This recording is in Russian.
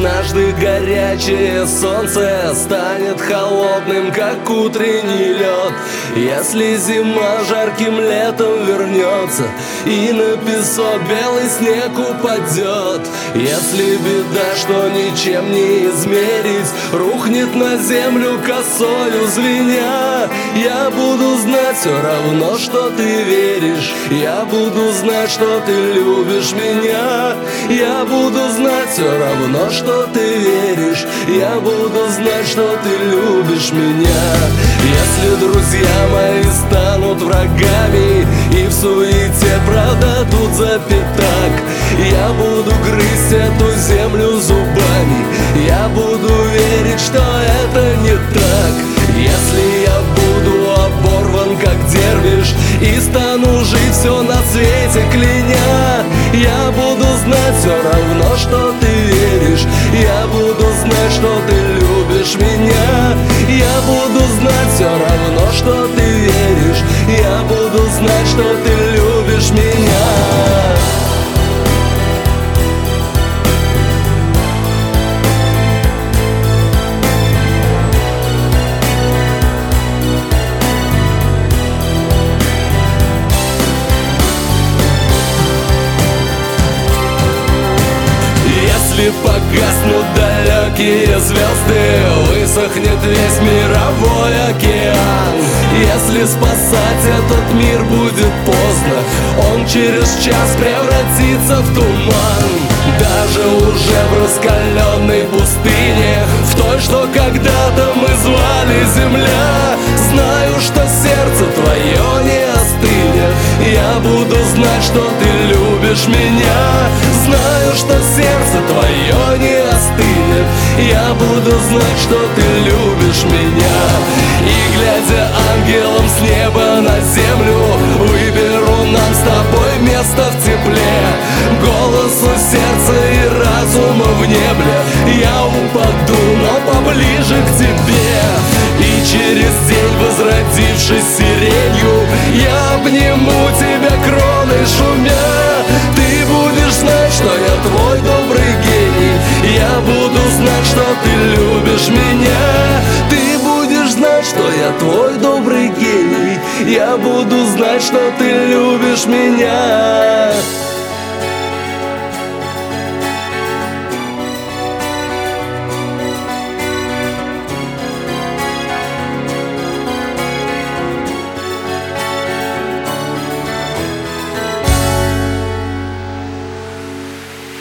Однажды горячее солнце станет холодным, как утренний лед. Если зима жарким летом вернется и на песок белый снег упадет, если беда, что ничем не измерить, рухнет на землю косою звеня, я буду знать все равно, что ты веришь. Я буду знать, что ты любишь меня. Я буду знать все равно, что ты веришь. Я буду знать, что ты любишь меня. Если друзья мои станут врагами и в суете продадут за пятак, я буду грызть эту землю зубами. Я буду верить, что это не так. Если я буду оборван, как дервиш, и стану жить все на свете кляня, я буду знать все равно, что ты веришь. Я буду знать, что ты любишь меня. Я буду знать все равно, что ты веришь. Я буду знать, что ты любишь меня. Если погаснут далекие звезды, высохнет весь мировой океан. Если спасать этот мир будет поздно, он через час превратится в туман. Даже уже в раскаленной пустыне, в той, что когда-то мы звали земля, знаю, что сердце твое не остынет. Я буду знать, что ты любишь меня. Знаю, что сердце твое не остынет. Я буду знать, что ты любишь меня. И глядя ангелом с неба на землю, выберу нам с тобой место в тепле. Голосу сердца и разума в небе я упаду, но поближе к тебе. И через день, возродившись сиренью, я обниму тебя кроной шумя. Ты будешь знать, что я твой добрый гений. Я буду знать, что ты любишь меня. Ты будешь знать, что я твой добрый гений. Я буду знать, что ты любишь меня.